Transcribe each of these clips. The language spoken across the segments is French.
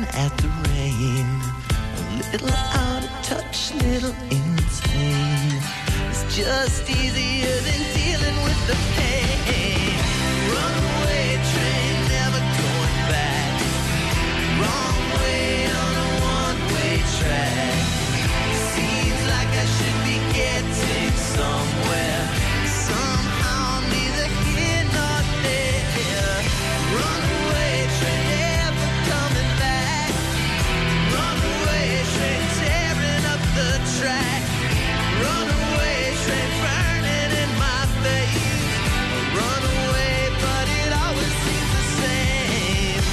at the rain. A little out of touch, little insane. It's just easier than dealing with the pain. Runaway train, never going back. Wrong way on a one-way track. Seems like I should be getting somewhere. Somehow neither here nor there. Runaway train, never coming back. Runaway train, tearing up the track. Runaway train, burning in my face. Runaway, but it always seems the same.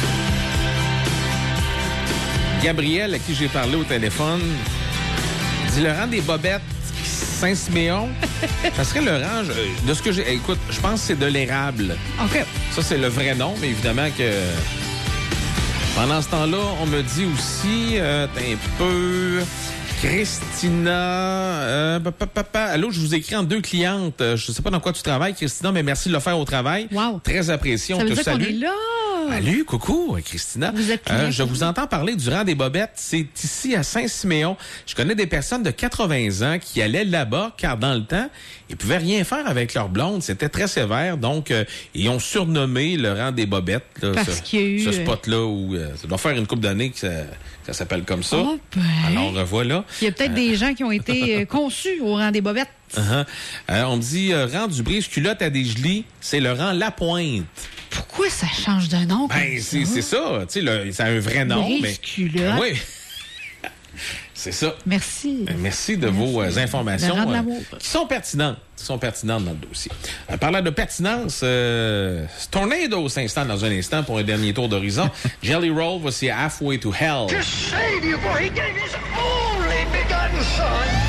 Gabriel, à qui j'ai parlé au téléphone, dit le rang des bobettes Saint-Siméon. Ça serait le rang, de ce que j'ai... Écoute, je pense que c'est de l'érable. OK. Ça, c'est le vrai nom, mais évidemment que... Pendant ce temps-là, on me dit aussi, un peu... Christina... Allô, je vous écris en 2 clientes. Je sais pas dans quoi tu travailles, Christina, mais merci de le faire au travail. Wow. Très apprécié. Ça On veut te dire qu'on salue. est là. Salut, coucou, Christina. Vous êtes client, je vous entends parler du rang des bobettes. C'est ici à Saint-Siméon. Je connais des personnes de 80 ans qui allaient là-bas, car dans le temps, ils pouvaient rien faire avec leur blonde. C'était très sévère. Donc, ils ont surnommé le rang des bobettes. Là, parce qu'il y a eu... ce spot-là où ça doit faire une couple d'années que ça s'appelle comme ça. Oh ben. Alors, voilà. Il y a peut-être des gens qui ont été conçus au rang des bobettes. On me dit, rang du brise-culotte à des gelis, c'est le rang Lapointe. Pourquoi ça change de nom? Ben, c'est ça. Tu sais, ça a un vrai nom. Brise-culotte. Oui. C'est ça. Merci. Merci de vos informations qui sont pertinentes. Dans le dossier. Parlant de pertinence, Tornado s'installe dans un instant pour un dernier tour d'horizon. Jelly Roll, voici Halfway to Hell. To save you, for he gave his only begotten son.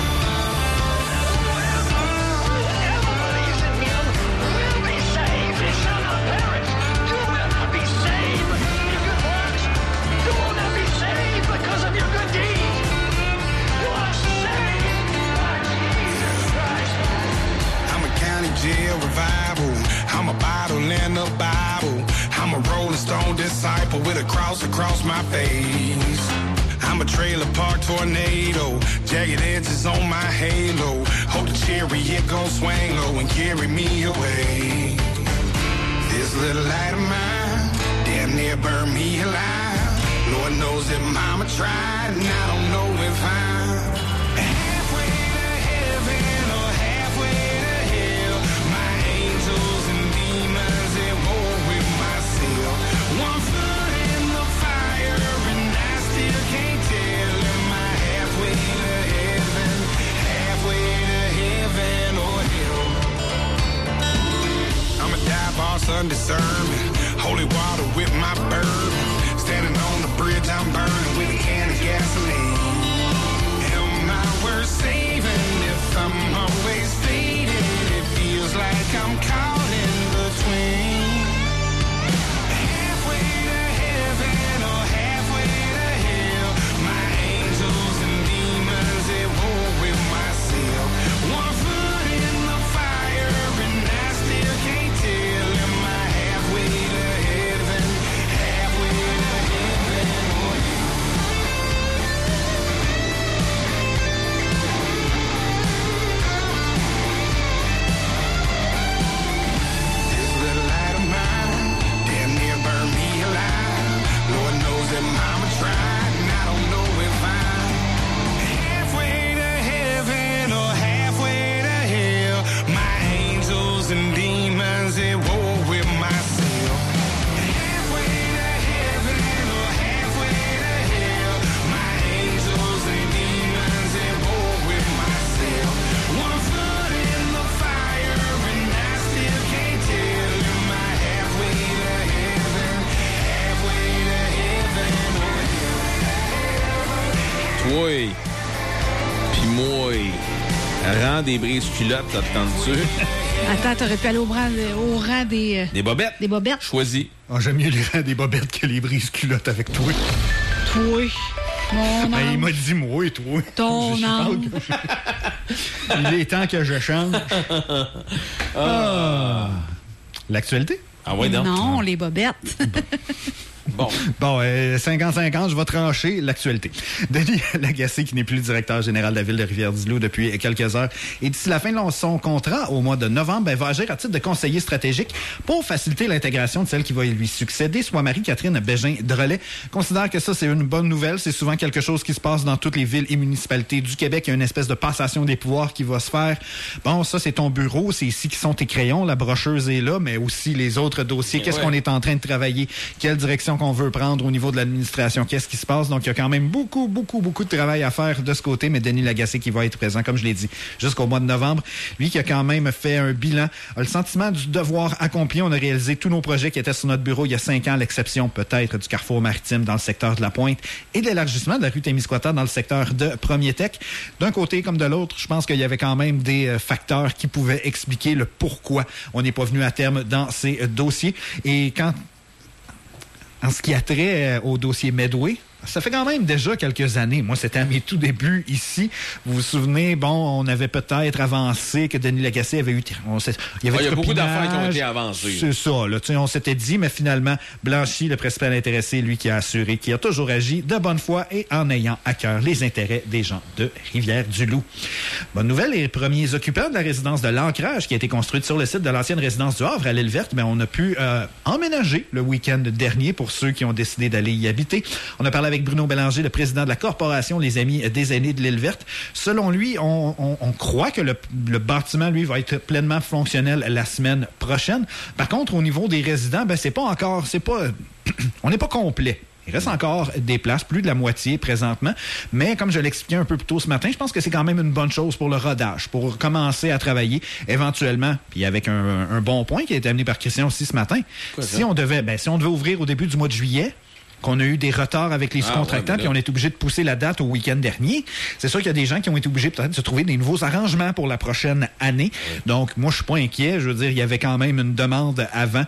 Jail revival. I'm a bottle and a Bible. I'm a Rolling Stone disciple with a cross across my face. I'm a trailer park tornado. Jagged edges on my halo. Hope the chariot gon' swing low and carry me away. This little light of mine damn near burned me alive. Lord knows that mama tried, and I don't know if I'm halfway to heaven or halfway to hell. My angels and demons at war with myself. One foot in the fire and I still can't tell. Am I halfway to heaven, halfway to heaven or hell? I'm a dive boss undiscernment. Holy water with my bourbon. Standing on the bridge, I'm burning with a can of gasoline. Am I worth saving if I'm always fading? It feels like I'm caught in between. Halfway to heaven or halfway to hell. My angels and demons at war with myself. One foot in the fire and I still can't tell. Am I halfway to heaven, halfway to heaven or hell? This little light of mine damn near burned me alive. Lord knows that mama tried, and I don't know if I'm halfway to heaven or halfway to hell. My angels and demons at war with myself. Halfway to heaven or halfway to hell. My angels and demons at war with myself. One foot in the fire and I still can't tell. Am I halfway to heaven, halfway to heaven or hell? Toi, pis moi, rang des brises-culottes, t'attends-tu? Attends, t'aurais pu aller au rang des... Des bobettes? Des bobettes. Choisis. Ah, j'aime mieux les rangs des bobettes que les brises-culottes avec toi. Toi. Mon Ben, il âme. m'a dit moi et toi. Ton Je âme. Il est temps que je change. L'actualité? Ah ouais, donc. Non, les bobettes. Bon. Bon, 50-50, je vais trancher l'actualité. Denis Lagacé, qui n'est plus le directeur général de la ville de Rivière-du-Loup depuis quelques heures, et d'ici la fin de son contrat, au mois de novembre, va agir à titre de conseiller stratégique pour faciliter l'intégration de celle qui va lui succéder, soit Marie-Catherine Bégin-Drolet. Considère que ça, c'est une bonne nouvelle. C'est souvent quelque chose qui se passe dans toutes les villes et municipalités du Québec. Il y a une espèce de passation des pouvoirs qui va se faire. Bon, ça, c'est ton bureau. C'est ici qui sont tes crayons. La brocheuse est là, mais aussi les autres dossiers. Qu'est-ce qu'on est en train de travailler? Quelle direction qu'on veut prendre au niveau de l'administration? Qu'est-ce qui se passe? Donc, il y a quand même beaucoup de travail à faire de ce côté, mais Denis Lagacé qui va être présent, comme je l'ai dit, jusqu'au mois de novembre. Lui qui a quand même fait un bilan, a le sentiment du devoir accompli. On a réalisé tous nos projets qui étaient sur notre bureau il y a 5 ans, à l'exception peut-être du carrefour maritime dans le secteur de la Pointe et de l'élargissement de la rue Témiscouata dans le secteur de Premier Tech. D'un côté comme de l'autre, je pense qu'il y avait quand même des facteurs qui pouvaient expliquer le pourquoi on n'est pas venu à terme dans ces dossiers. Et en ce qui a trait au dossier Medway, ça fait quand même déjà quelques années. Moi, c'était à mes tout débuts ici. Vous vous souvenez, bon, on avait peut-être avancé que Denis Lagacé avait eu... Il y a beaucoup d'affaires qui ont été avancées. C'est ça, là. On s'était dit, mais finalement, Blanchy, le principal intéressé, lui qui a assuré, qui a toujours agi de bonne foi et en ayant à cœur les intérêts des gens de Rivière-du-Loup. Bonne nouvelle, les premiers occupants de la résidence de l'Ancrage qui a été construite sur le site de l'ancienne résidence du Havre à l'île Verte, ben, on a pu emménager le week-end dernier pour ceux qui ont décidé d'aller y habiter. On a parlé avec Bruno Bélanger, le président de la Corporation Les Amis des aînés de l'île Verte. Selon lui, on croit que le bâtiment, lui, va être pleinement fonctionnel la semaine prochaine. Par contre, au niveau des résidents, ben on n'est pas complet. Il reste encore des places, plus de la moitié présentement. Mais comme je l'expliquais un peu plus tôt ce matin, je pense que c'est quand même une bonne chose pour le rodage, pour commencer à travailler éventuellement. Puis avec un bon point qui a été amené par Christian aussi ce matin. Si on devait ouvrir au début du mois de juillet, qu'on a eu des retards avec les sous-contractants, puis on est obligé de pousser la date au week-end dernier. C'est sûr qu'il y a des gens qui ont été obligés peut-être de se trouver des nouveaux arrangements pour la prochaine année. Donc, moi, je suis pas inquiet. Je veux dire, il y avait quand même une demande avant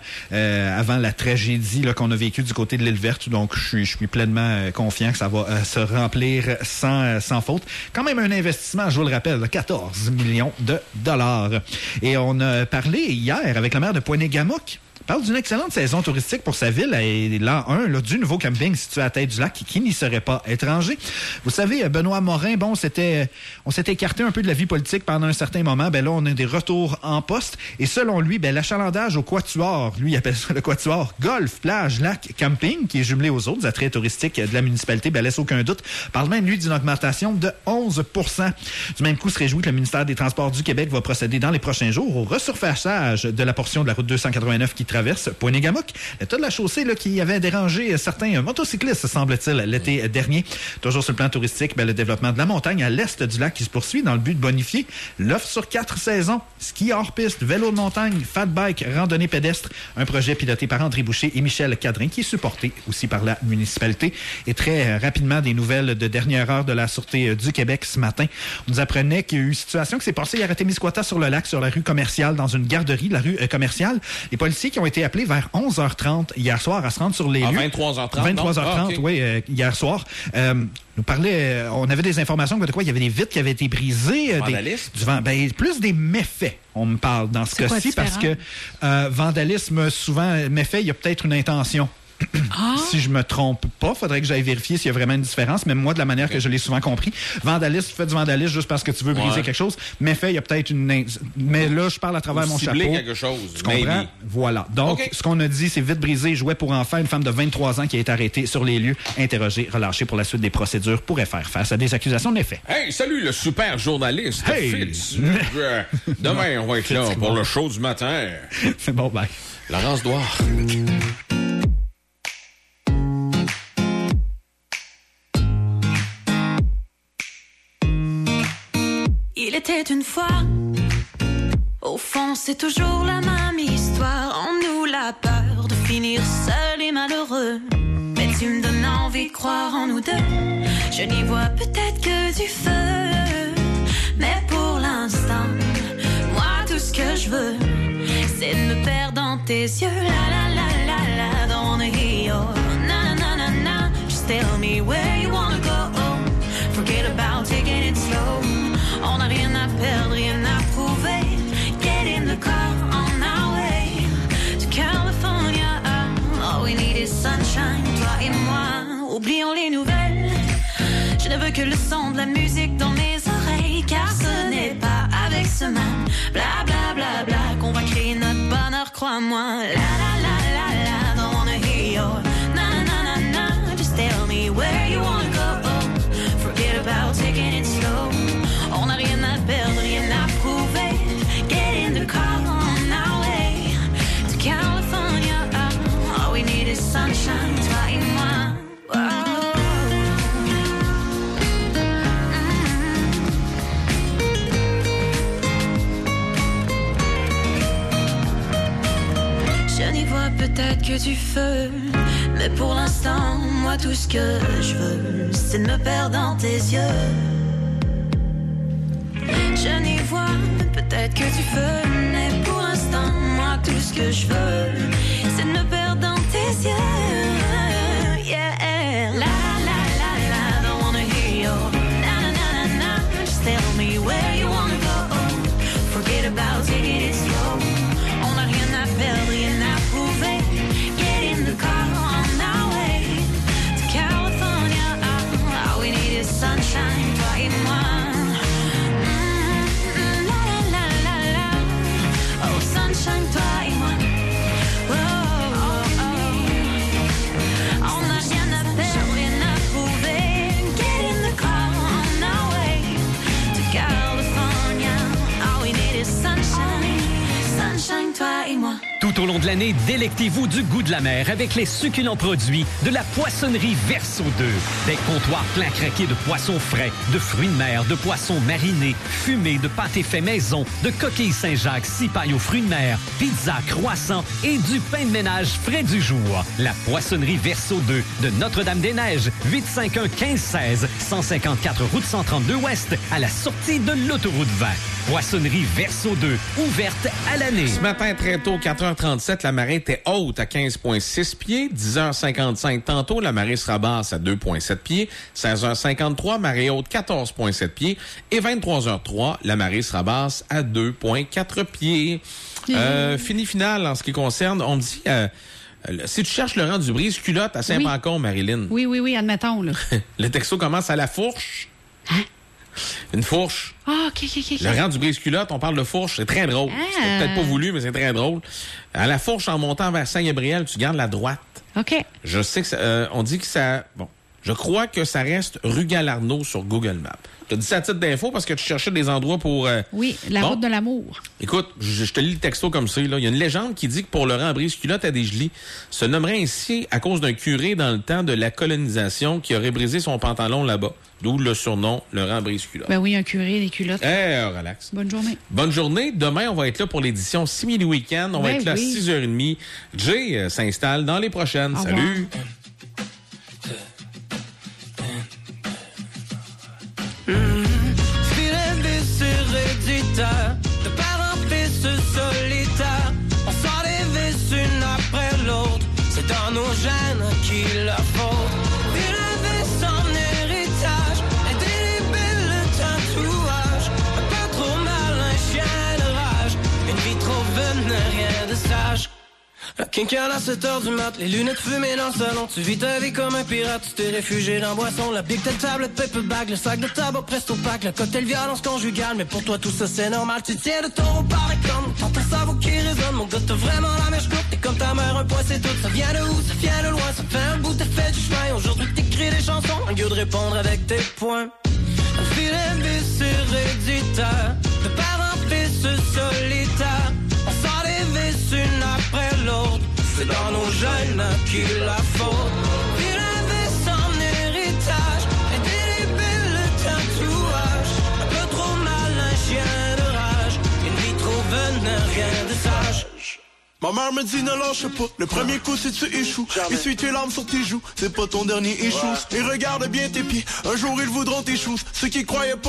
la tragédie là, qu'on a vécue du côté de l'île Verte. Donc, je suis pleinement confiant que ça va se remplir sans faute. Quand même un investissement, je vous le rappelle, de 14 millions de dollars. Et on a parlé hier avec le maire de Poinet-Gamouk. Parle d'une excellente saison touristique pour sa ville et l'an 1 du nouveau camping situé à la tête du lac qui n'y serait pas étranger. Vous savez, Benoît Morin, on s'était écarté un peu de la vie politique pendant un certain moment. Ben là, on a des retours en poste et selon lui, l'achalandage au Quatuor, lui il appelle ça le Quatuor, golf, plage, lac, camping, qui est jumelé aux autres attraits touristiques de la municipalité, laisse aucun doute. Parle même, lui, d'une augmentation de 11%. Du même coup, se réjouit que le ministère des Transports du Québec va procéder dans les prochains jours au resurfaçage de la portion de la route 289 qui traverse Poinet-Gamouk. L'état de la chaussée qui avait dérangé certains motocyclistes, semble-t-il, l'été dernier. Toujours sur le plan touristique, le développement de la montagne à l'est du lac qui se poursuit dans le but de bonifier l'offre sur 4 saisons. Ski hors piste, vélo de montagne, fat bike, randonnée pédestre. Un projet piloté par André Boucher et Michel Cadrin qui est supporté aussi par la municipalité. Et très rapidement, des nouvelles de dernière heure de la Sûreté du Québec ce matin. On nous apprenait qu'il y a eu une situation qui s'est passée hier à Témiscouata sur le lac, sur la rue commerciale, dans une garderie, la rue commerciale. Les policiers qui ont été appelés vers 11h30 hier soir à se rendre sur les lieux. 23h30? 23h30, okay. Oui, hier soir. Nous parlait, on avait des informations de quoi il y avait des vitres qui avaient été brisées. Plus des méfaits, on me parle dans ce cas-ci, parce que vandalisme, souvent, méfait, il y a peut-être une intention. Si je me trompe pas, faudrait que j'aille vérifier s'il y a vraiment une différence, mais moi, de la manière que je l'ai souvent compris, vandalisme, tu fais du vandalisme juste parce que tu veux briser quelque chose, mais fait, il y a peut-être une... Mais là, je parle à travers mon chapeau. Quelque chose. Tu comprends? Voilà. Donc, ce qu'on a dit, c'est vite brisé, jouet pour enfants, une femme de 23 ans qui a été arrêtée sur les lieux, interrogée, relâchée pour la suite des procédures, pourrait faire face à des accusations d'effet. Hey, salut le super journaliste. Hey! Demain, on va être là pour le show du matin. C'est bon, bye. Laurence Douard. Il était une fois, au fond c'est toujours la même histoire. En nous la peur de finir seul et malheureux. Mais tu me donnes envie de croire en nous deux. Je n'y vois peut-être que du feu. Mais pour l'instant, moi tout ce que je veux, c'est de me perdre dans tes yeux. La la la la la, don't wanna hear your na na na na. Just tell me where you wanna go. Forget about taking it slow. On n'a rien à perdre, rien à prouver. Get in the car on our way to California. All we need is sunshine. Je ne veux que le son de la musique dans mes oreilles, car ce n'est pas avec ce man, bla bla bla bla, qu'on va créer notre bonheur, crois-moi. La la la la la, don't wanna hear your na na na na. Just tell me where you wanna go. Forget about taking it slow. On n'a rien à perdre, rien à prouver. Get in the car on our way to California. All we need is sunshine, toi et moi. Whoa. Je n'y vois peut-être que du feu, mais pour l'instant, moi tout ce que je veux, c'est de me perdre dans tes yeux. Je n'y vois peut-être que du feu, mais pour l'instant, moi tout ce que je veux, c'est de me perdre dans tes yeux. Yeah, la la la la, don't wanna hear your na na na na na. Just tell me where you wanna go. Forget about taking it slow. On n'a rien à perdre, rien à prouver. Get in the car on our way to California. All we need is sunshine, toi et moi. Sunshine, toi et moi. Oh, oh, oh. On n'a rien à perdre, rien à prouver. Get in the car on our way to California. All we need is sunshine, sunshine, toi et moi. Tout au long de l'année, délectez-vous du goût de la mer avec les succulents produits de la poissonnerie Verso 2. Des comptoirs plein craqués de poissons frais, de fruits de mer, de poissons marinés, fumés, de pâtés faits maison, de coquilles Saint-Jacques, cipailles aux fruits de mer, pizza, croissants et du pain de ménage frais du jour. La poissonnerie Verso 2 de Notre-Dame-des-Neiges, 851-1516, 154 route 132 Ouest, à la sortie de l'autoroute 20. Poissonnerie Verso 2, ouverte à l'année. Ce matin, très tôt, 4h37, la marée était haute à 15,6 pieds. 10h55 tantôt, la marée sera basse à 2,7 pieds. 16h53, marée haute 14,7 pieds. Et 23h03, la marée sera basse à 2,4 pieds. Fini final en ce qui concerne, on me dit... si tu cherches Laurent Dubry, culotte à Saint-Pancon, Marilyn. Oui, admettons, là. Le texto commence à la fourche. Hein? Une fourche. Ah, OK. Laurent Dubry-Culotte, on parle de fourche, c'est très drôle. C'est peut-être pas voulu, mais c'est très drôle. À la fourche, en montant vers Saint-Gabriel, tu gardes la droite. OK. Je sais que on dit que ça... Bon, je crois que ça reste rue Galarno sur Google Maps. Je te dis ça à titre d'info parce que tu cherchais des endroits pour... Oui, la route de l'amour. Écoute, je te lis le texto comme ça. Là. Il y a une légende qui dit que pour Laurent Brise-Culotte à Desjolies se nommerait ainsi à cause d'un curé dans le temps de la colonisation qui aurait brisé son pantalon là-bas. D'où le surnom Laurent Brise-Culotte. Ben oui, un curé, des culottes. Relax. Bonne journée. Bonne journée. Demain, on va être là pour l'édition Simili Week-end. On va être là à 6h30. Jay s'installe dans les prochaines. Au Salut! De père en fils solitaire, on sort des vis une après l'autre. C'est dans nos gènes qu'il la faute. Puis le vis en héritage, indélébile le tatouage. Un peu trop mal, un chien de rage. Une vie trop bonne, rien de sage. La quincaille à 7h du mat, les lunettes fumées dans le salon. Tu vis ta vie comme un pirate, tu t'es réfugié dans boisson. La big table, le paper bag, le sac de tabac presto pack, le cocktail violence conjugale. Mais pour toi tout ça c'est normal, tu tiens de ton par les cornes. T'as ton cerveau qui résonne, mon gars t'as vraiment la mèche courte. T'es comme ta mère, un poids c'est tout. Ça vient de où, ça vient de loin, ça fait un bout t'as fait du chemin. Aujourd'hui t'écris des chansons, un lieu de répondre avec tes points. Un filet bis héréditaire, de père en fils solitaire. On sort des vis une après l'autre. C'est dans nos gènes qu'il la faute. Puis la vis en héritage, indélébile le tatouage. Un peu trop mal, un chien de rage. Une vie trop vaine, rien de sage. Ma mère me dit ne lâche pas, le premier coup si tu échoues. Essuie tes larmes sur tes joues, c'est pas ton dernier échoue. Et regarde bien tes pieds, un jour ils voudront tes choses. Ceux qui croyaient pas